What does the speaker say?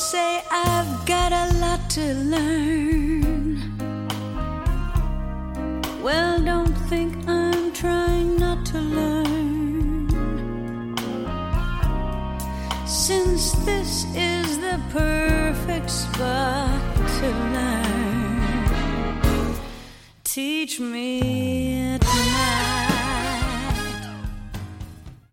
say I've got a lot to learn. Well, don't think I'm trying not to learn, since this is the perfect spot to learn. Teach me tonight.